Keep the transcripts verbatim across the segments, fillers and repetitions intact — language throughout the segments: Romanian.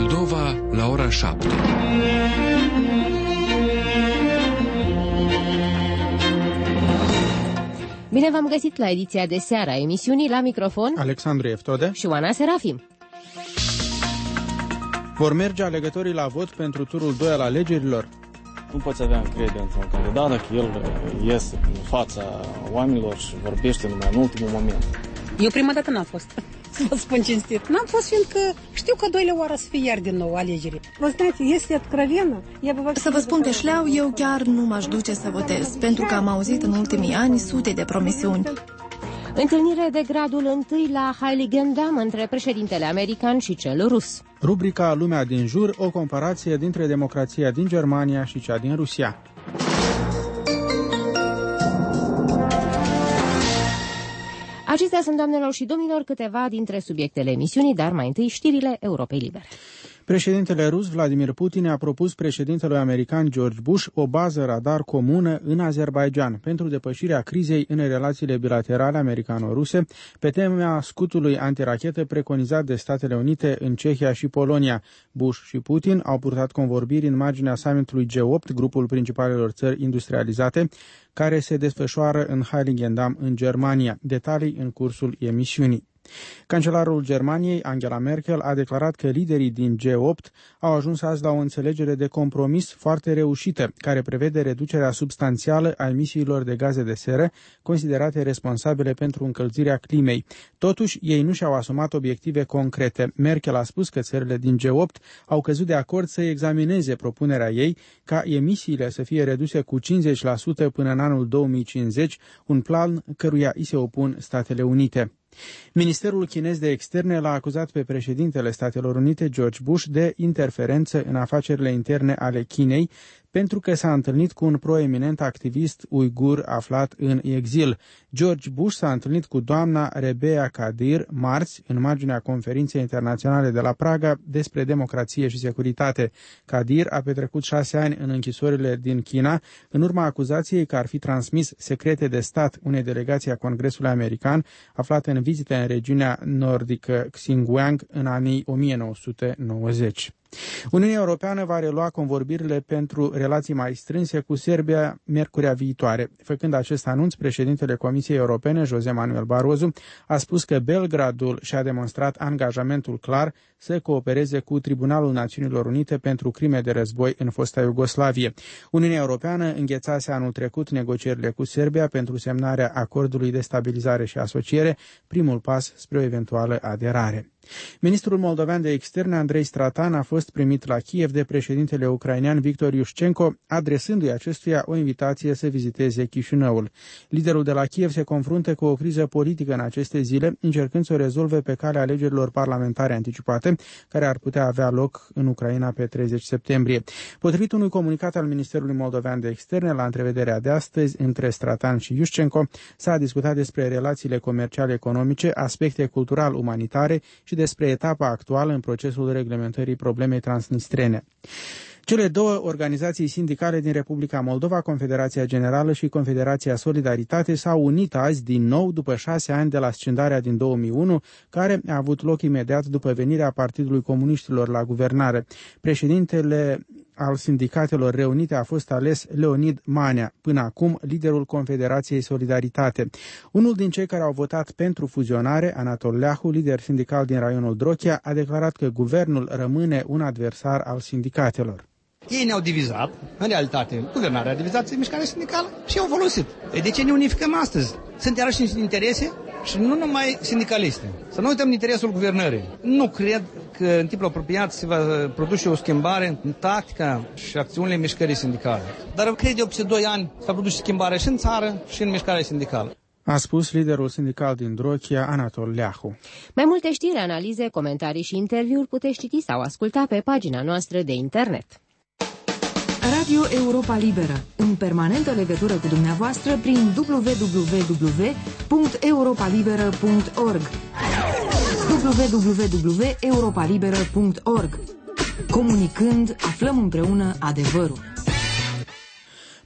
Moldova la ora șapte. Bine v-am găsit la ediția de seară a emisiunii, la microfon Alexandru Eftode și Oana Serafim. Vor merge alegătorii la vot pentru turul doi al alegerilor? Nu poți avea încredere într-un candidat dacă el iese în fața oamenilor și vorbește numai în ultimul moment. Eu prima dată n-am fost, să vă spun cinstit. N-am fost fiindcă știu că a doilea oară să fie iar din nou alegeri. Vă знаете, este откровенно. Să vă spun pe șleau, eu chiar nu m-aș duce să votez, pentru că am auzit în ultimii ani sute de promisiuni. Întâlnire de gradul întâi la Heiligendamm între președintele american și cel rus. Rubrica Lumea din jur, o comparație dintre democrația din Germania și cea din Rusia. Acestea sunt, doamnelor și domnilor, câteva dintre subiectele emisiunii, dar mai întâi știrile Europei Libere. Președintele rus Vladimir Putin a propus președintelui american George Bush o bază radar comună în Azerbaidjan pentru depășirea crizei în relațiile bilaterale americano-ruse pe tema scutului antirachetă preconizat de Statele Unite în Cehia și Polonia. Bush și Putin au purtat convorbiri în marginea summitului G opt, grupul principalelor țări industrializate, care se desfășoară în Heiligendamm, în Germania. Detalii în cursul emisiunii. Cancelarul Germaniei, Angela Merkel, a declarat că liderii din G opt au ajuns azi la o înțelegere de compromis foarte reușită, care prevede reducerea substanțială a emisiilor de gaze de seră, considerate responsabile pentru încălzirea climei. Totuși, ei nu și-au asumat obiective concrete. Merkel a spus că țările din G opt au căzut de acord să examineze propunerea ei ca emisiile să fie reduse cu cincizeci la sută până în anul două mii cincizeci, un plan căruia îi se opun Statele Unite. Ministerul chinez de externe l-a acuzat pe președintele Statelor Unite, George Bush, de interferență în afacerile interne ale Chinei, pentru că s-a întâlnit cu un proeminent activist uigur aflat în exil. George Bush s-a întâlnit cu doamna Rebecca Kadir marți, în marginea conferinței internaționale de la Praga despre democrație și securitate. Kadir a petrecut șase ani în închisorile din China, în urma acuzației că ar fi transmis secrete de stat unei delegații a Congresului American, aflată în vizită în regiunea nordică Xinjiang în anii o mie nouă sute nouăzeci. Uniunea Europeană va relua convorbirile pentru relații mai strânse cu Serbia miercurea viitoare. Făcând acest anunț, președintele Comisiei Europene, José Manuel Barroso, a spus că Belgradul și-a demonstrat angajamentul clar să coopereze cu Tribunalul Națiunilor Unite pentru crime de război în fosta Iugoslavie. Uniunea Europeană înghețase anul trecut negocierile cu Serbia pentru semnarea acordului de stabilizare și asociere, primul pas spre o eventuală aderare. Ministrul moldovean de externe, Andrei Stratan, a fost primit la Kiev de președintele ucrainean Victor Iușcenko, adresându-i acestuia o invitație să viziteze Chișinăul. Liderul de la Kiev se confruntă cu o criză politică în aceste zile, încercând să o rezolve pe calea alegerilor parlamentare anticipate, care ar putea avea loc în Ucraina pe treizeci septembrie. Potrivit unui comunicat al Ministerului Moldovean de Externe, la întrevederea de astăzi între Stratan și Iușcenko, s-a discutat despre relațiile comerciale economice, aspecte cultural-umanitare și despre etapa actuală în procesul reglementării problemei transnistrene. Cele două organizații sindicale din Republica Moldova, Confederația Generală și Confederația Solidaritate, s-au unit azi din nou după șase ani de la scindarea din două mii unu, care a avut loc imediat după venirea Partidului Comuniștilor la guvernare. Președintele al sindicatelor reunite a fost ales Leonid Manea, până acum liderul Confederației Solidaritate. Unul din cei care au votat pentru fuzionare, Anatol Leahu, lider sindical din raionul Drochia, a declarat că guvernul rămâne un adversar al sindicatelor. Ei ne-au divizat, în realitate, guvernarea a divizat mișcarea sindicală și au folosit. De ce ne unificăm astăzi? Sunt iarăși interese și nu numai sindicaliste. Să nu uităm în interesul guvernării. Nu cred că în timpul apropiat se va produce o schimbare în tactica și acțiunile mișcării sindicale. Dar cred eu peste doi ani s-a produs schimbare și în țară și în mișcarea sindicală. A spus liderul sindical din Drochia, Anatol Leahu. Mai multe știri, analize, comentarii și interviuri puteți citi sau asculta pe pagina noastră de internet. Radio Europa Liberă, în permanentă legătură cu dumneavoastră prin w w w punct europa liberă punct org w w w punct europa liberă punct org. Comunicând, aflăm împreună adevărul.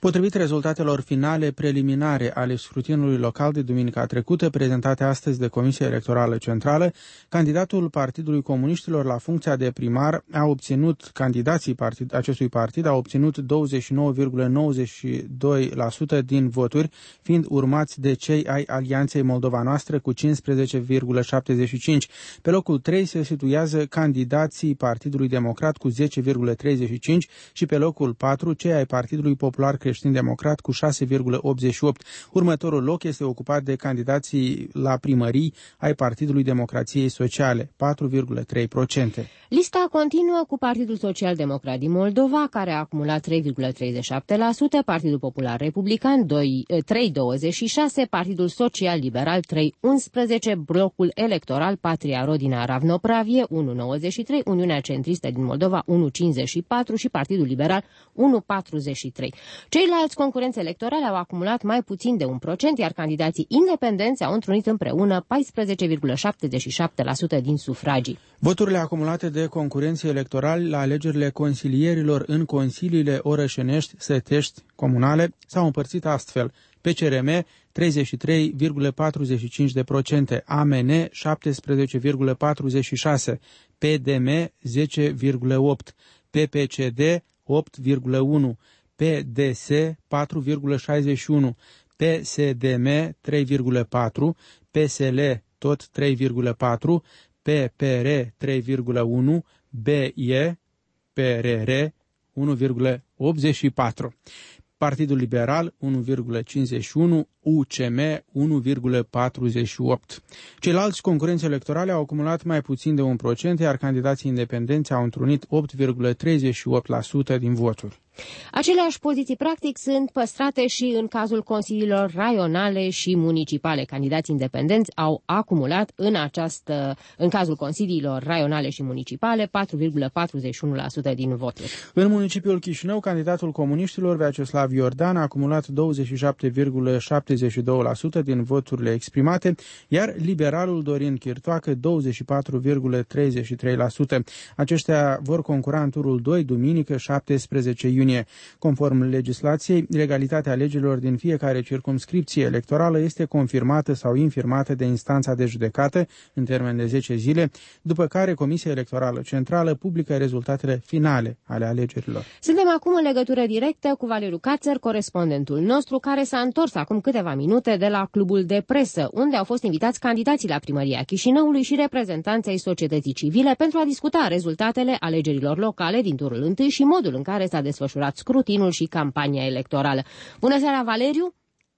Potrivit rezultatelor finale preliminare ale scrutinului local de duminica trecută, prezentate astăzi de Comisia Electorală Centrală, candidatul Partidului Comuniștilor la funcția de primar a obținut, candidații partid, acestui partid au obținut douăzeci și nouă virgulă nouăzeci și doi la sută din voturi, fiind urmați de cei ai Alianței Moldova Noastră cu cincisprezece virgulă șaptezeci și cinci. Pe locul trei se situează candidații Partidului Democrat cu zece virgulă treizeci și cinci și pe locul patru cei ai Partidului Popular Creștin-Democrat cu șase virgulă optzeci și opt. Următorul loc este ocupat de candidații la primării ai Partidului Democrației Sociale, patru virgulă trei la sută. Lista continuă cu Partidul Social-Democrat din Moldova, care a acumulat trei virgulă treizeci și șapte la sută, Partidul Popular Republican trei virgulă douăzeci și șase la sută, Partidul Social-Liberal trei virgulă unsprezece la sută, blocul electoral Patria Rodina Ravnopravie unu virgulă nouăzeci și trei la sută, Uniunea Centristă din Moldova unu virgulă cincizeci și patru la sută și Partidul Liberal unu virgulă patruzeci și trei la sută. Ceilalți concurenți electorali au acumulat mai puțin de un procent, iar candidații independenți au întrunit împreună paisprezece virgulă șaptezeci și șapte la sută din sufragii. Voturile acumulate de concurenții electorali la alegerile consilierilor în consiliile orășenești, sătești, comunale s-au împărțit astfel: P C R M treizeci și trei virgulă patruzeci și cinci la sută, A M N șaptesprezece virgulă patruzeci și șase la sută, P D M zece virgulă opt la sută, P P C D opt virgulă unu la sută, P D S patru virgulă șaizeci și unu la sută, P S D M trei virgulă patru la sută, P S L tot trei virgulă patru la sută, P P R trei virgulă unu la sută, B E P R R unu virgulă optzeci și patru la sută. Partidul Liberal unu virgulă cincizeci și unu la sută, U C M unu virgulă patruzeci și opt la sută. Ceilalți concurenți electorali au acumulat mai puțin de un procent, iar candidații independenți au întrunit opt virgulă treizeci și opt la sută din voturi. Aceleași poziții practic sunt păstrate și în cazul consiliilor raionale și municipale. Candidații independenți au acumulat în, această, în cazul consiliilor raionale și municipale patru virgulă patruzeci și unu la sută din voturi. În municipiul Chișinău, candidatul comuniștilor Vyacheslav Iordan a acumulat douăzeci și șapte virgulă șaptezeci și doi la sută din voturile exprimate, iar liberalul Dorin Chirtoacă douăzeci și patru virgulă treizeci și trei la sută. Aceștia vor concura în turul doi, duminică, șaptesprezece iunie. Conform legislației, legalitatea alegerilor din fiecare circumscripție electorală este confirmată sau infirmată de instanța de judecată în termen de zece zile, după care Comisia Electorală Centrală publică rezultatele finale ale alegerilor. Suntem acum în legătură directă cu Valeriu Cațăr, corespondentul nostru, care s-a întors acum câteva minute de la clubul de presă, unde au fost invitați candidații la primăria Chișinăului și reprezentanții ai societății civile pentru a discuta rezultatele alegerilor locale din turul întâi și modul în care s-a desfășurat scrutinul și campania electorală. Bună seara, Valeriu!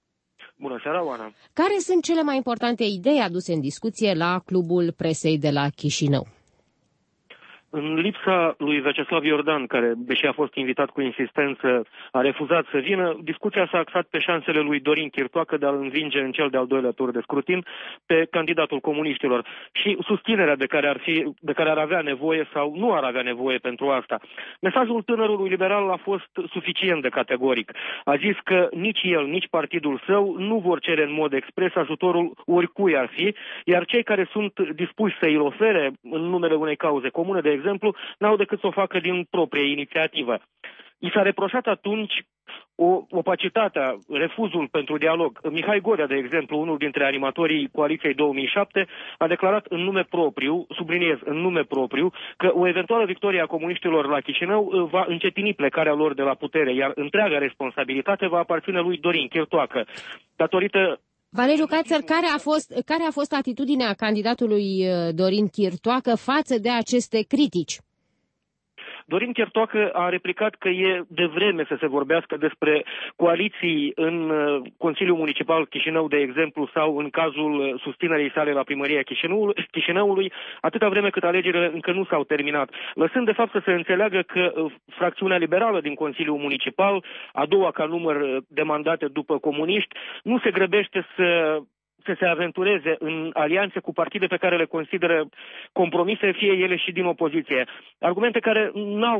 Bună seara, Oana! Care sunt cele mai importante idei aduse în discuție la clubul presei de la Chișinău? În lipsa lui Vyacheslav Iordan, care, deși a fost invitat cu insistență, a refuzat să vină, discuția s-a axat pe șansele lui Dorin Chirtoacă de a-l învinge în cel de-al doilea tur de scrutin pe candidatul comuniștilor și susținerea de care ar fi, de care ar avea nevoie sau nu ar avea nevoie pentru asta. Mesajul tânărului liberal a fost suficient de categoric. A zis că nici el, nici partidul său nu vor cere în mod expres ajutorul oricui ar fi, iar cei care sunt dispuși să îl ofere în numele unei cauze comune, de exemplu, n-au decât să o facă din proprie inițiativă. I s-a reproșat atunci o opacitatea, refuzul pentru dialog. Mihai Gorea, de exemplu, unul dintre animatorii Coaliției două mii șapte, a declarat în nume propriu, subliniez, în nume propriu, că o eventuală victorie a comuniștilor la Chișinău va încetini plecarea lor de la putere, iar întreaga responsabilitate va aparține lui Dorin Chirtoacă. Datorită Valeriu Cațăr, care a fost, care a fost atitudinea candidatului Dorin Chirtoacă față de aceste critici? Dorin Chirtoacă a replicat că e de vreme să se vorbească despre coaliții în Consiliul Municipal Chișinău, de exemplu, sau în cazul susținerii sale la primăria Chișinăului, Chișinăului, atâta vreme cât alegerile încă nu s-au terminat. Lăsând de fapt să se înțeleagă că fracțiunea liberală din Consiliul Municipal, a doua ca număr de mandate după comuniști, nu se grăbește să să se aventureze în alianțe cu partide pe care le consideră compromise, fie ele și din opoziție. Argumente care n-au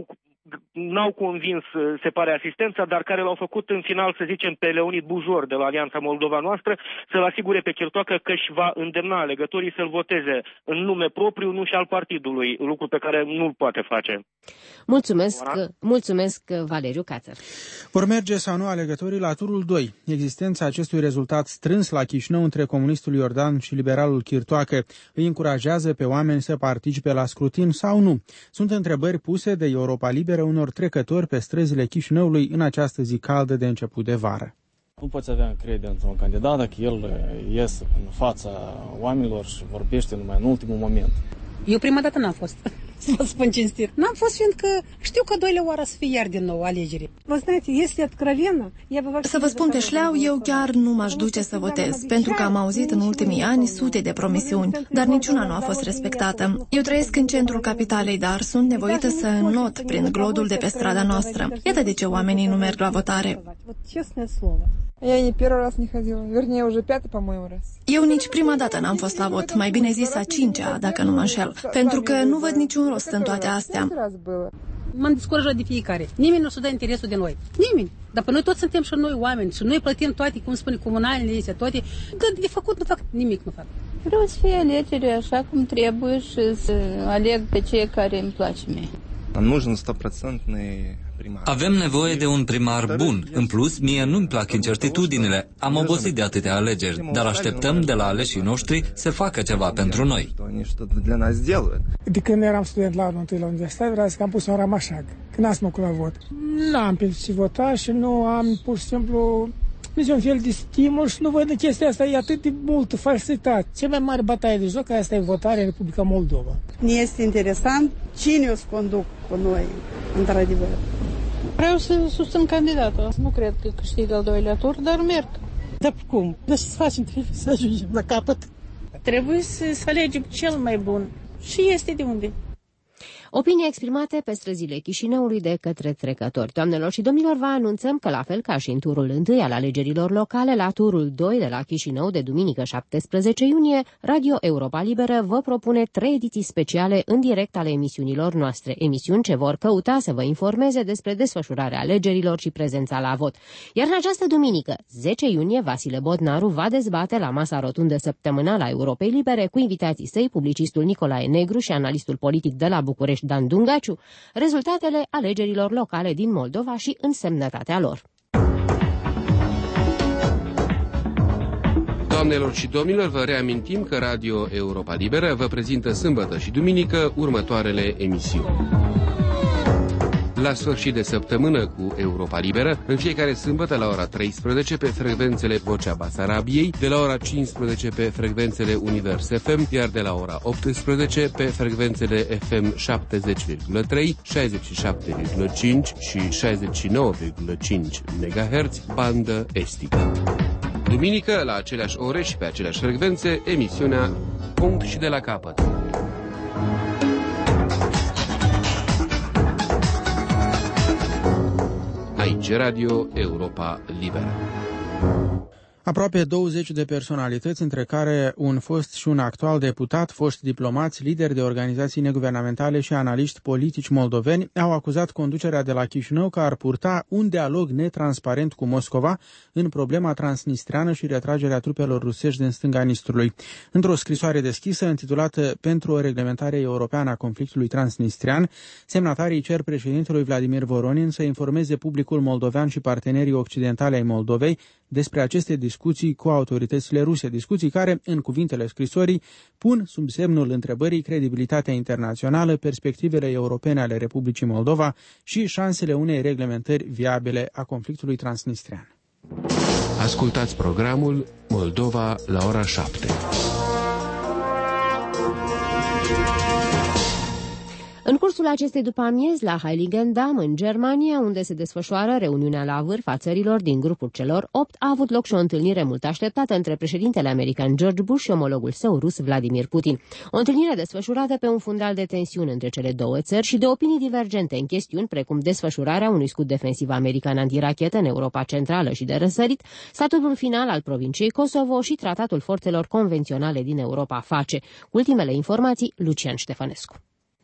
n-au convins, se pare, asistența, dar care l-au făcut în final, să zicem, pe Leonid Bujor de la Alianța Moldova Noastră să-l asigure pe Chirtoacă că își va îndemna alegătorii să-l voteze în nume propriu, nu și al partidului, lucru pe care nu-l poate face. Mulțumesc, mulțumesc Valeriu Cațăr. Vor merge sau nu alegătorii la turul doi. Existența acestui rezultat strâns la Chișinău între comunistul Iordan și liberalul Chirtoacă îi încurajează pe oameni să participe la scrutin sau nu. Sunt întrebări puse de Europa Liberă unor trecători pe străzile Chișinăului în această zi caldă de început de vară. Nu poți avea încredere într-un candidat dacă el iese în fața oamenilor și vorbește numai în ultimul moment. Eu prima dată n-am fost, să vă spun cinstit. N-am fost fiindcă știu că doilea oară să fie iar din nou alegeri. Vă знаете, este откровенно. Să vă spun pe șleau, eu chiar nu m-aș duce să votez, pentru că am auzit în ultimii ani sute de promisiuni, dar niciuna nu a fost respectată. Eu trăiesc în centrul capitalei, dar sunt nevoită să înnot prin glodul de pe strada noastră. Iată de ce oamenii nu merg la votare. Eu nici prima dată n-am fost la vot, mai bine zis a cincea, dacă nu mă înșel, pentru că nu văd niciun rost în toate astea. M-am descurajat de fiecare. Nimeni nu o să dă interesul de noi. Nimeni. Dar pe noi toți suntem și noi oameni și noi plătim toate, cum spune, comunalele astea, toate. Că de făcut nu fac nimic, nu fac. Vreau să fie alegere așa cum trebuie și să aleg pe cei care îmi place mie. Avem nevoie de un primar bun. În plus, mie nu-mi plac incertitudinile. Am obosit de atâtea alegeri, dar așteptăm de la aleșii noștri să facă ceva pentru noi. De când eram student la anul întâi la universitate, vreau să am pus un ramașag. Când am smăcut la vot. N-am pentru ce vota și nu am pur și simplu niciun fel de stimul și nu văd în chestia asta. E atât de multă falsitate. Cea mai mare bătaie de joc, asta e votarea în Republica Moldova. Ne este interesant cine o să conduc cu noi, într-adevăr. Vreau să susțin candidatul. Nu cred că câștig al doilea tur, dar merg. Dar cum? Dar să facem, trebuie să ajungem la capăt. Trebuie să, să alegem cel mai bun. Și este de unde. Opinii exprimate pe străzile Chișinăului de către trecători. Doamnelor și domnilor, vă anunțăm că, la fel ca și în turul întâi al alegerilor locale, la turul doi de la Chișinău de duminică șaptesprezece iunie, Radio Europa Liberă vă propune trei ediții speciale în direct ale emisiunilor noastre, emisiuni ce vor căuta să vă informeze despre desfășurarea alegerilor și prezența la vot. Iar în această duminică, zece iunie, Vasile Bodnaru va dezbate la masa rotundă săptămânală a Europei Libere cu invitații săi, publicistul Nicolae Negru și analistul politic de la București, Dan Dungaciu, rezultatele alegerilor locale din Moldova și însemnătatea lor. Doamnelor și domnilor, vă reamintim că Radio Europa Liberă vă prezintă sâmbătă și duminică următoarele emisiuni. La sfârșit de săptămână cu Europa Liberă, în fiecare sâmbătă la ora treisprezece pe frecvențele Vocea Basarabiei, de la ora cincisprezece pe frecvențele Univers F M, iar de la ora optsprezece pe frecvențele F M șaptezeci virgulă trei, șaizeci și șapte virgulă cinci și șaizeci și nouă virgulă cinci megahertz, bandă estică. Duminică, la aceleași ore și pe aceleași frecvențe, emisiunea Punct și de la capăt. Aici Radio Europa Liberă. Aproape douăzeci de personalități, între care un fost și un actual deputat, foști diplomați, lideri de organizații neguvernamentale și analiști politici moldoveni, au acuzat conducerea de la Chișinău că ar purta un dialog netransparent cu Moscova în problema transnistreană și retragerea trupelor rusești din stânga Nistrului. Într-o scrisoare deschisă, intitulată Pentru o reglementare europeană a conflictului transnistrian, semnatarii cer președintelui Vladimir Voronin să informeze publicul moldovean și partenerii occidentali ai Moldovei despre aceste discuții cu autoritățile ruse, discuții care, în cuvintele scrisorii, pun sub semnul întrebării credibilitatea internațională, perspectivele europene ale Republicii Moldova și șansele unei reglementări viabile a conflictului transnistrian. Ascultați programul Moldova la ora șapte. În cursul acestei după-amiezi, la Heiligendamm, în Germania, unde se desfășoară reuniunea la vârf a țărilor din grupul celor opt, a avut loc și o întâlnire mult așteptată între președintele american George Bush și omologul său rus Vladimir Putin. O întâlnire desfășurată pe un fundal de tensiuni între cele două țări și de opinii divergente în chestiuni precum desfășurarea unui scut defensiv american antirachetă în Europa Centrală și de răsărit, statutul final al provinciei Kosovo și tratatul forțelor convenționale din Europa F A C E. Ultimele informații, Lucian Ștefănescu.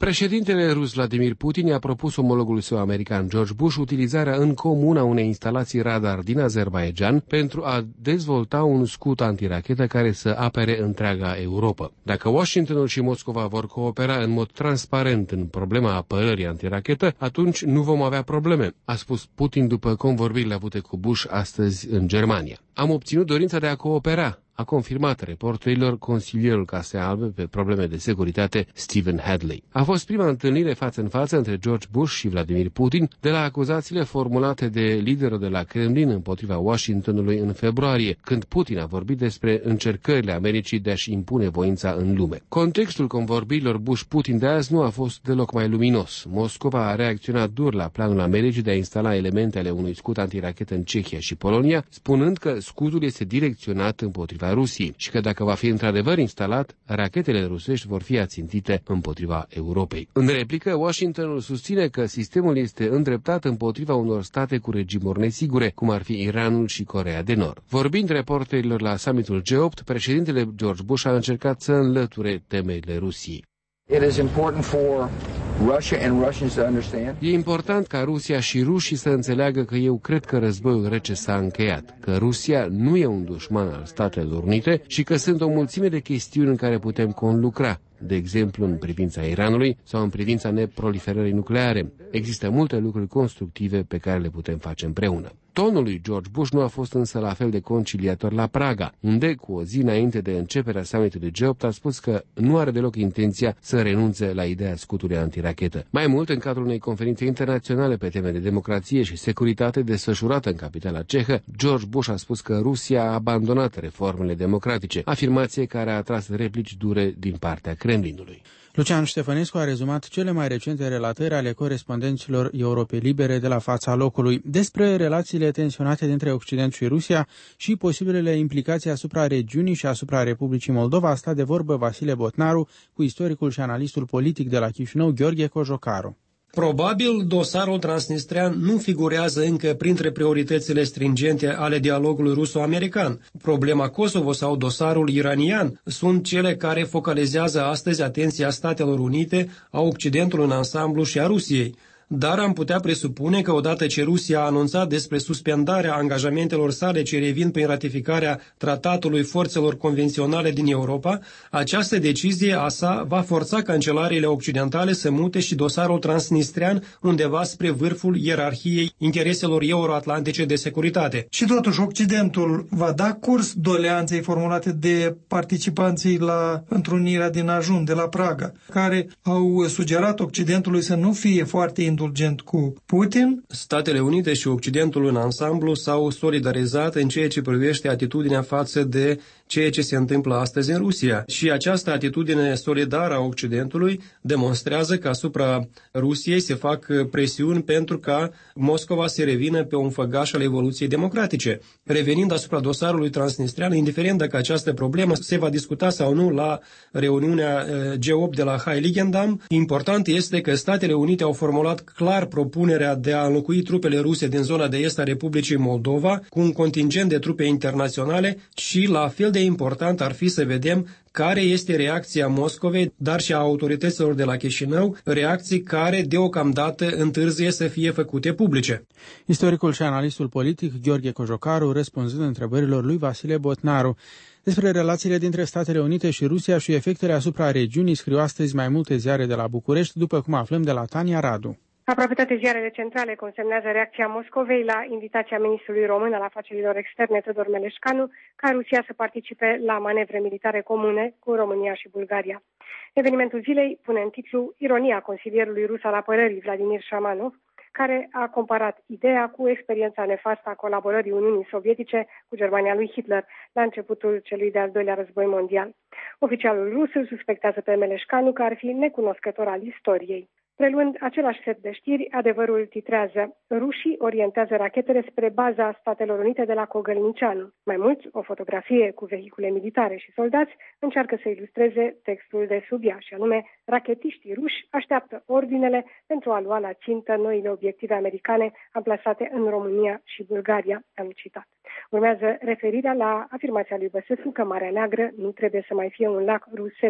Președintele rus Vladimir Putin i-a propus omologului său american George Bush utilizarea în comun a unei instalații radar din Azerbaidjan pentru a dezvolta un scut antirachetă care să apere întreaga Europa. Dacă Washingtonul și Moscova vor coopera în mod transparent în problema apărării antirachetă, atunci nu vom avea probleme, a spus Putin după convorbirile avute cu Bush astăzi în Germania. Am obținut dorința de a coopera, a confirmat reporterilor consilierul Casei Albe pe probleme de securitate Stephen Hadley. A fost prima întâlnire față în față între George Bush și Vladimir Putin de la acuzațiile formulate de liderul de la Kremlin împotriva Washingtonului în februarie, când Putin a vorbit despre încercările Americii de a-și impune voința în lume. Contextul convorbirilor Bush-Putin de azi nu a fost deloc mai luminos. Moscova a reacționat dur la planul Americii de a instala elemente ale unui scut antirachetă în Cehia și Polonia, spunând că scutul este direcționat împotriva Rusiei și că dacă va fi într-adevăr instalat, rachetele rusești vor fi ațintite împotriva Europei. În replică, Washingtonul susține că sistemul este îndreptat împotriva unor state cu regimuri nesigure, cum ar fi Iranul și Coreea de Nord. Vorbind reporterilor la summitul G opt, președintele George Bush a încercat să înlăture temerile Rusiei. It is important for Russia and Russians to understand. E important ca Rusia și rușii să înțeleagă că eu cred că războiul rece s-a încheiat, că Rusia nu e un dușman al Statelor Unite și că sunt o mulțime de chestiuni în care putem conlucra, de exemplu în privința Iranului sau în privința neproliferării nucleare. Există multe lucruri constructive pe care le putem face împreună. Tonul lui George Bush nu a fost însă la fel de conciliator la Praga, unde, cu o zi înainte de începerea summitului G opt, a spus că nu are deloc intenția să renunțe la ideea scutului antirachetă. Mai mult, în cadrul unei conferințe internaționale pe teme de democrație și securitate desfășurată în capitala cehă, George Bush a spus că Rusia a abandonat reformele democratice, afirmație care a atras replici dure din partea Kremlinului. Lucian Ștefănescu a rezumat cele mai recente relatări ale corespondenților Europei Libere de la fața locului despre relațiile tensionate dintre Occident și Rusia și posibilele implicații asupra regiunii și asupra Republicii Moldova. A stat de vorbă Vasile Botnaru cu istoricul și analistul politic de la Chișinău, Gheorghe Cojocaru. Probabil dosarul transnistrean nu figurează încă printre prioritățile stringente ale dialogului ruso-american. Problema Kosovo sau dosarul iranian sunt cele care focalizează astăzi atenția Statelor Unite, a Occidentului în ansamblu și a Rusiei. Dar am putea presupune că odată ce Rusia a anunțat despre suspendarea angajamentelor sale ce revin prin ratificarea tratatului forțelor convenționale din Europa, această decizie a sa va forța cancelariile occidentale să mute și dosarul transnistrean undeva spre vârful ierarhiei intereselor euroatlantice de securitate. Și totuși Occidentul va da curs doleanței formulate de participanții la întrunirea din ajun de la Praga, care au sugerat Occidentului să nu fie foarte indulgent cu Putin. Statele Unite și Occidentul în ansamblu s-au solidarizat în ceea ce privește atitudinea față de ceea ce se întâmplă astăzi în Rusia. Și această atitudine solidară a Occidentului demonstrează că asupra Rusiei se fac presiuni pentru ca Moscova să revină pe un făgaș al evoluției democratice. Revenind asupra dosarului transnistrean, indiferent dacă această problemă se va discuta sau nu la reuniunea G opt de la Heiligendamm, important este că Statele Unite au formulat clar propunerea de a înlocui trupele ruse din zona de est a Republicii Moldova cu un contingent de trupe internaționale și la fel de important ar fi să vedem care este reacția Moscovei, dar și a autorităților de la Chișinău, reacții care deocamdată întârzie să fie făcute publice. Istoricul și analistul politic Gheorghe Cojocaru, răspunzând întrebărilor lui Vasile Botnaru. Despre relațiile dintre Statele Unite și Rusia și efectele asupra regiunii scriu astăzi mai multe ziare de la București, după cum aflăm de la Tania Radu. Aproape toate ziarele centrale consemnează reacția Moscovei la invitația ministrului român al afacerilor externe Todor Meleșcanu ca Rusia să participe la manevre militare comune cu România și Bulgaria. Evenimentul zilei pune în titlu ironia consilierului rus al apărării Vladimir Shamanov, care a comparat ideea cu experiența nefastă a colaborării Uniunii Sovietice cu Germania lui Hitler la începutul celui de-al doilea război mondial. Oficialul rus îl suspectează pe Meleșcanu că ar fi necunoscător al istoriei. Preluând același set de știri, adevărul titrează: rușii orientează rachetele spre baza Statelor Unite de la Cogălnicianu. Mai mult, o fotografie cu vehicule militare și soldați încearcă să ilustreze textul de sub ea, și anume: rachetiștii ruși așteaptă ordinele pentru a lua la țintă noile obiective americane amplasate în România și Bulgaria, am citat. Urmează referirea la afirmația lui Băsescu că Marea Neagră nu trebuie să mai fie un lac rusesc.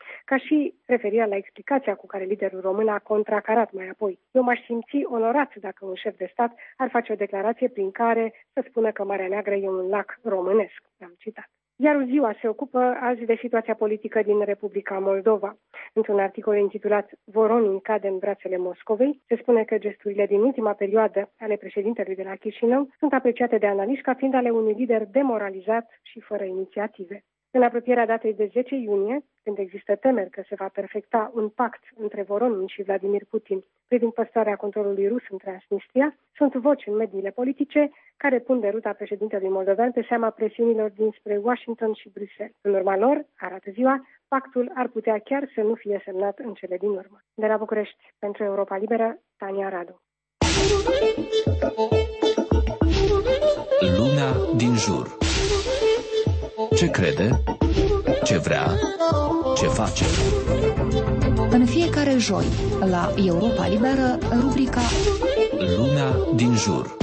ca și referirea la explicația cu care liderul român a contracarat mai apoi. Eu m-aș simți onorat dacă un șef de stat ar face o declarație prin care să spună că Marea Neagră e un lac românesc, am citat. Iar Ziua se ocupă azi de situația politică din Republica Moldova. Într-un articol intitulat Voronin cade în brațele Moscovei, se spune că gesturile din ultima perioadă ale președintelui de la Chișinău sunt apreciate de analiști ca fiind ale unui lider demoralizat și fără inițiative. În apropierea datei de zece iunie, când există temeri că se va perfecta un pact între Voronin și Vladimir Putin privind păstrarea controlului rus în Transnistria, sunt voci în mediile politice care pun de ruta președintelui moldovean pe seama presiunilor dinspre Washington și Bruxelles. În urma lor, arată Ziua, pactul ar putea chiar să nu fie semnat în cele din urmă. De la București, pentru Europa Liberă, Tania Radu. Lumea din jur. Ce crede? Ce vrea? Ce face? În fiecare joi, la Europa Liberă, rubrica Lumea din jur.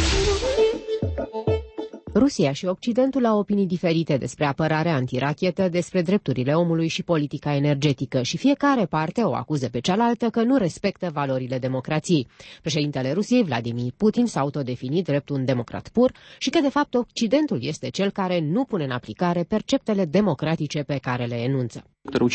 Rusia și Occidentul au opinii diferite despre apărarea antirachetă, despre drepturile omului și politica energetică și fiecare parte o acuză pe cealaltă că nu respectă valorile democrației. Președintele Rusiei, Vladimir Putin, s-a autodefinit drept un democrat pur și că, de fapt, Occidentul este cel care nu pune în aplicare perceptele democratice pe care le enunță.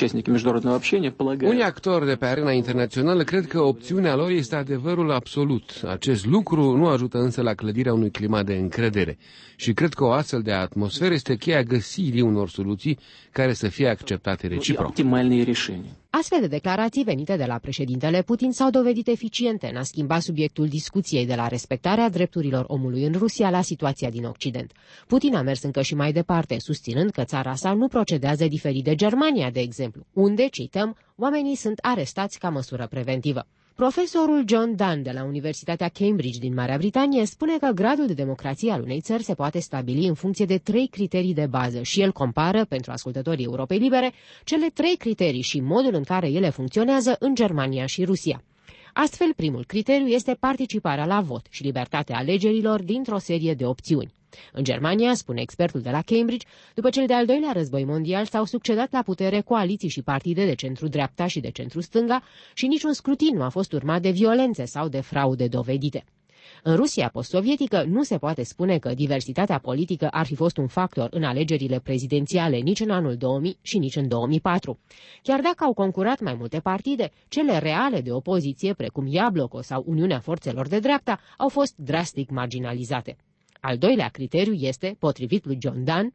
Unii actori de pe arena internațională cred că opțiunea lor este adevărul absolut. Acest lucru nu ajută însă la clădirea unui climat de încredere și cred că o astfel de atmosferă este cheia găsirii unor soluții care să fie acceptate reciproc. Astfel de declarații venite de la președintele Putin s-au dovedit eficiente în a schimba subiectul discuției de la respectarea drepturilor omului în Rusia la situația din Occident. Putin a mers încă și mai departe, susținând că țara sa nu procedează diferit de Germania, de exemplu, unde, cităm, oamenii sunt arestați ca măsură preventivă. Profesorul John Dunn de la Universitatea Cambridge din Marea Britanie spune că gradul de democrație al unei țări se poate stabili în funcție de trei criterii de bază și el compară, pentru ascultătorii Europei Libere, cele trei criterii și modul în care ele funcționează în Germania și Rusia. Astfel, primul criteriu este participarea la vot și libertatea alegerilor dintr-o serie de opțiuni. În Germania, spune expertul de la Cambridge, după cel de-al doilea război mondial s-au succedat la putere coaliții și partide de centru-dreapta și de centru-stânga și niciun scrutin nu a fost urmat de violențe sau de fraude dovedite. În Rusia post-sovietică nu se poate spune că diversitatea politică ar fi fost un factor în alegerile prezidențiale nici în anul două mii și nici în două mii patru. Chiar dacă au concurat mai multe partide, cele reale de opoziție, precum Iabloko sau Uniunea Forțelor de Dreapta, au fost drastic marginalizate. Al doilea criteriu este, potrivit lui John Dunn,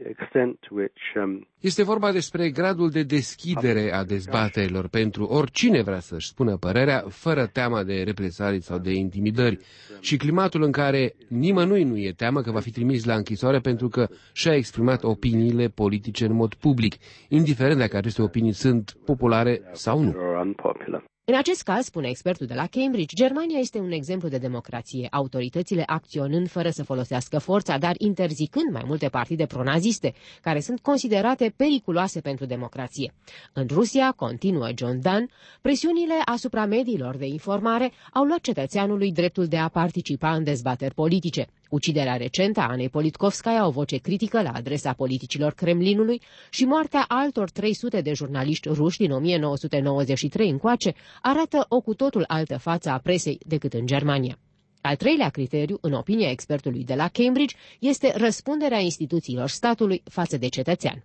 este vorba despre gradul de deschidere a dezbaterilor pentru oricine vrea să-și spună părerea, fără teama de represalii sau de intimidări, și climatul în care nimănui nu e teamă că va fi trimis la închisoare pentru că și-a exprimat opiniile politice în mod public, indiferent dacă aceste opinii sunt populare sau nu. În acest caz, spune expertul de la Cambridge, Germania este un exemplu de democrație, autoritățile acționând fără să folosească forța, dar interzicând mai multe partide pronaziste, care sunt considerate periculoase pentru democrație. În Rusia, continuă John Dunn, presiunile asupra mediilor de informare au luat cetățeanului dreptul de a participa în dezbateri politice. Uciderea recentă a Anei Politkovskaya, o voce critică la adresa politicilor Kremlinului, și moartea altor trei sute de jurnaliști ruși din o mie nouă sute nouăzeci și trei încoace arată o cu totul altă față a presei decât în Germania. Al treilea criteriu, în opinia expertului de la Cambridge, este răspunderea instituțiilor statului față de cetățean.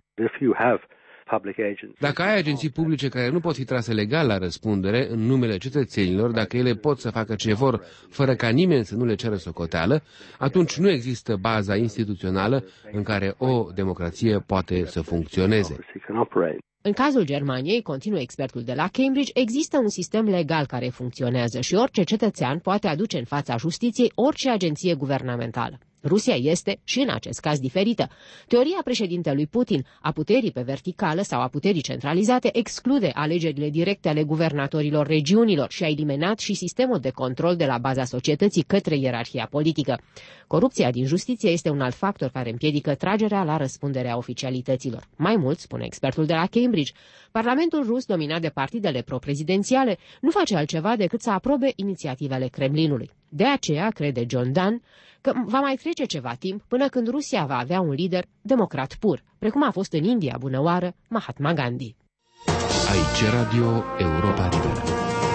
Dacă ai agenții publice care nu pot fi trase legal la răspundere în numele cetățenilor, dacă ele pot să facă ce vor fără ca nimeni să nu le ceară socoteală, atunci nu există baza instituțională în care o democrație poate să funcționeze. În cazul Germaniei, continuă expertul de la Cambridge, există un sistem legal care funcționează și orice cetățean poate aduce în fața justiției orice agenție guvernamentală. Rusia este, și în acest caz, diferită. Teoria președintelui Putin a puterii pe verticală sau a puterii centralizate exclude alegerile directe ale guvernatorilor regiunilor și a eliminat și sistemul de control de la baza societății către ierarhia politică. Corupția din justiție este un alt factor care împiedică tragerea la răspundere a oficialităților. Mai mult, spune expertul de la Cambridge, Parlamentul rus, dominat de partidele pro-prezidențiale, nu face altceva decât să aprobe inițiativele Kremlinului. De aceea, crede John Dunn, că va mai trece ceva timp până când Rusia va avea un lider democrat pur, precum a fost în India bunăoară Mahatma Gandhi. Aici Radio Europa Liberă.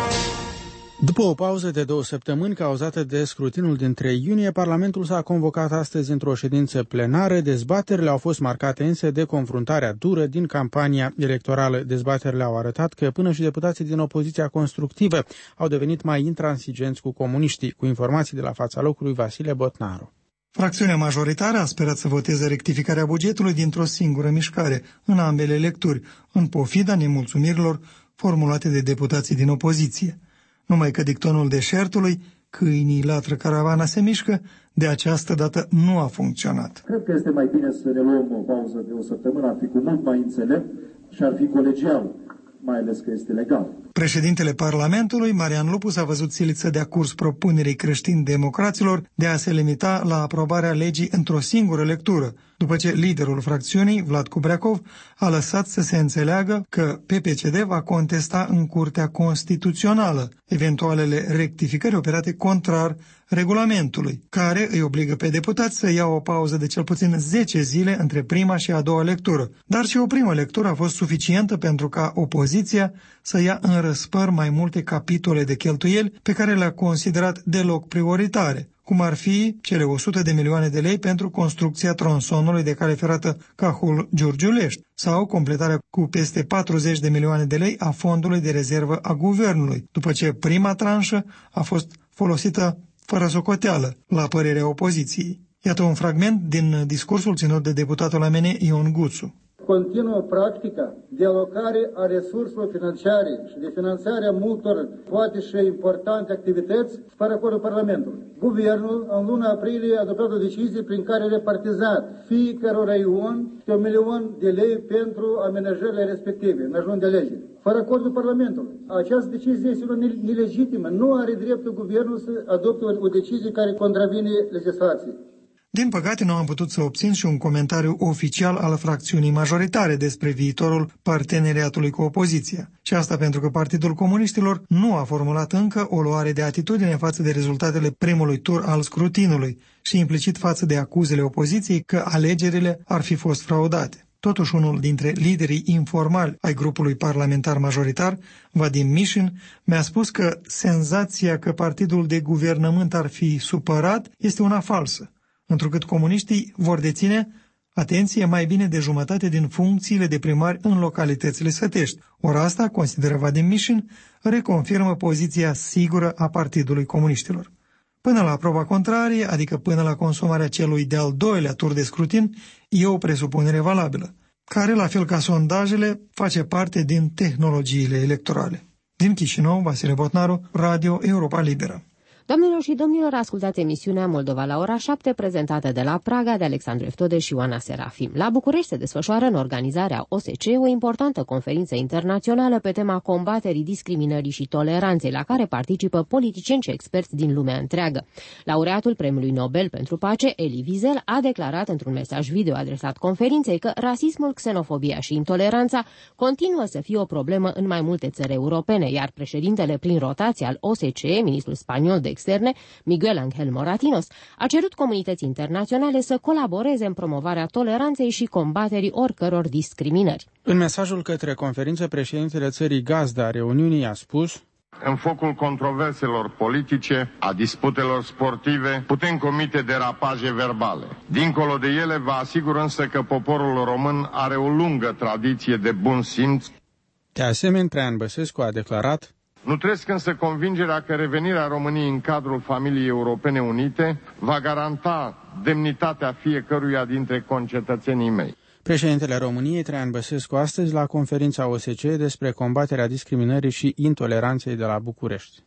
După o pauză de două săptămâni cauzată de scrutinul din trei iunie, Parlamentul s-a convocat astăzi într-o ședință plenară. Dezbaterile au fost marcate însă de confruntarea dură din campania electorală. Dezbaterile au arătat că până și deputații din opoziția constructivă au devenit mai intransigenți cu comuniștii. Cu informații de la fața locului, Vasile Botnaru. Fracțiunea majoritară a sperat să voteze rectificarea bugetului dintr-o singură mișcare, în ambele lecturi, în pofida nemulțumirilor formulate de deputații din opoziție. Numai că dictonul deșertului, câinii latră, caravana se mișcă, de această dată nu a funcționat. Cred că este mai bine să ne luăm o pauză de o săptămână, ar fi cu mult mai înțelept și ar fi colegial, mai ales că este legal. Președintele Parlamentului, Marian Lupu, s-a văzut silit să dea curs propunerii creștin-democraților de a se limita la aprobarea legii într-o singură lectură, după ce liderul fracțiunii, Vlad Cubreacov, a lăsat să se înțeleagă că P P C D va contesta în Curtea Constituțională eventualele rectificări operate contrar regulamentului, care îi obligă pe deputați să ia o pauză de cel puțin zece zile între prima și a doua lectură. Dar și o primă lectură a fost suficientă pentru ca opoziția să ia în răspăr mai multe capitole de cheltuieli pe care le-a considerat deloc prioritare, cum ar fi cele o sută de milioane de lei pentru construcția tronsonului de cale ferată Cahul-Giurgiulești sau completarea cu peste patruzeci de milioane de lei a fondului de rezervă a guvernului, după ce prima tranșă a fost folosită fără socoteală, la părerea opoziției. Iată un fragment din discursul ținut de deputatul amene Ion Guțu. Continuă practica de alocare a resurselor financiare și de finanțarea multor poate și importante activități fără acordul Parlamentului. Guvernul, în luna aprilie, a adoptat o decizie prin care a repartizat fiecare raion de un milion de lei pentru amenajările respective, în ajun de lege, fără acordul Parlamentului. Această decizie este una nelegitimă. Nu are dreptul guvernul să adopte o decizie care contravine legislației. Din păcate, nu am putut să obțin și un comentariu oficial al fracțiunii majoritare despre viitorul parteneriatului cu opoziția. Și asta pentru că Partidul Comuniștilor nu a formulat încă o luare de atitudine față de rezultatele primului tur al scrutinului și implicit față de acuzele opoziției că alegerile ar fi fost fraudate. Totuși, unul dintre liderii informali ai grupului parlamentar majoritar, Vadim Mișin, mi-a spus că senzația că partidul de guvernământ ar fi supărat este una falsă, întrucât comuniștii vor deține, atenție, mai bine de jumătate din funcțiile de primari în localitățile sătești. Ori asta, consideră Vadim Mișin, reconfirmă poziția sigură a Partidului Comuniștilor. Până la proba contrarie, adică până la consumarea celui de-al doilea tur de scrutin, e o presupunere valabilă, care, la fel ca sondajele, face parte din tehnologiile electorale. Din Chișinău, Vasile Botnaru, Radio Europa Liberă. Doamnelor și domnilor, ascultați emisiunea Moldova la ora șapte, prezentată de la Praga de Alexandru Eftode și Ioana Serafim. La București se desfășoară în organizarea O S C E o importantă conferință internațională pe tema combaterii discriminării și toleranței, la care participă politicieni și experți din lumea întreagă. Laureatul Premiului Nobel pentru Pace, Elie Wiesel, a declarat într-un mesaj video adresat conferinței că rasismul, xenofobia și intoleranța continuă să fie o problemă în mai multe țări europene, iar președintele prin rotație al O S C E, ministrul spaniol de externe, Miguel Ángel Moratinos, a cerut comunității internaționale să colaboreze în promovarea toleranței și combaterii oricăror discriminări. În mesajul către conferință, președintele țării gazdă a reuniunii a spus: în focul controverselor politice, a disputelor sportive, putem comite derapaje verbale. Dincolo de ele, vă asigur însă că poporul român are o lungă tradiție de bun simț. De asemenea, Traian Băsescu a declarat: nu trăiesc însă convingerea că revenirea României în cadrul familiei europene unite va garanta demnitatea fiecăruia dintre concetățenii mei. Președintele României, Traian Băsescu, astăzi la conferința O S C E despre combaterea discriminării și intoleranței de la București.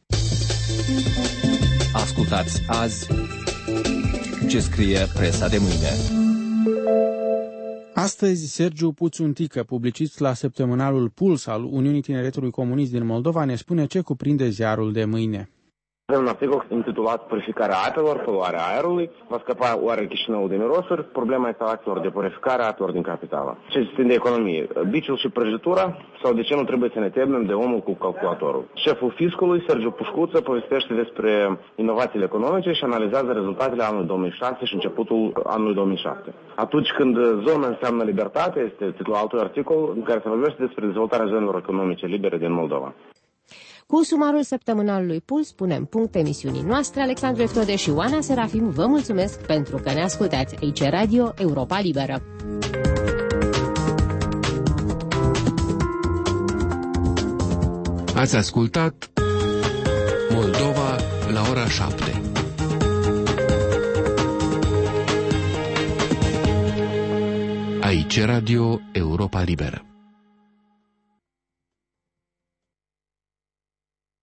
Ascultați azi ce scrie presa de mâine. Astăzi, Sergiu Puțuntică, publicist la săptămânalul Puls al Uniunii Tineretului Comunist din Moldova, ne spune ce cuprinde ziarul de mâine. Avem un articol intitulat Purificarea apelor, poluarea aerului. Va scăpa oare Chișinăul de mirosuri? Problema instalațiilor de purificare a apelor din capitală. Ce țin de economie? Biciul și prăjitura? Sau de ce nu trebuie să ne temem de omul cu calculatorul? Șeful fiscului, Sergiu Pușcuță, povestește despre inovațiile economice și analizează rezultatele anului două mii șase și începutul anului două mii șapte. Atunci când zona înseamnă libertate, este titlul altui articol în care se vorbește despre dezvoltarea zonelor economice libere din Moldova. Cu sumarul săptămânalului Puls punem punct emisiunii noastre. Alexandru Eftode și Oana Serafim vă mulțumesc pentru că ne ascultați. Aici Radio Europa Liberă. Ați ascultat Moldova la ora șapte. Aici Radio Europa Liberă.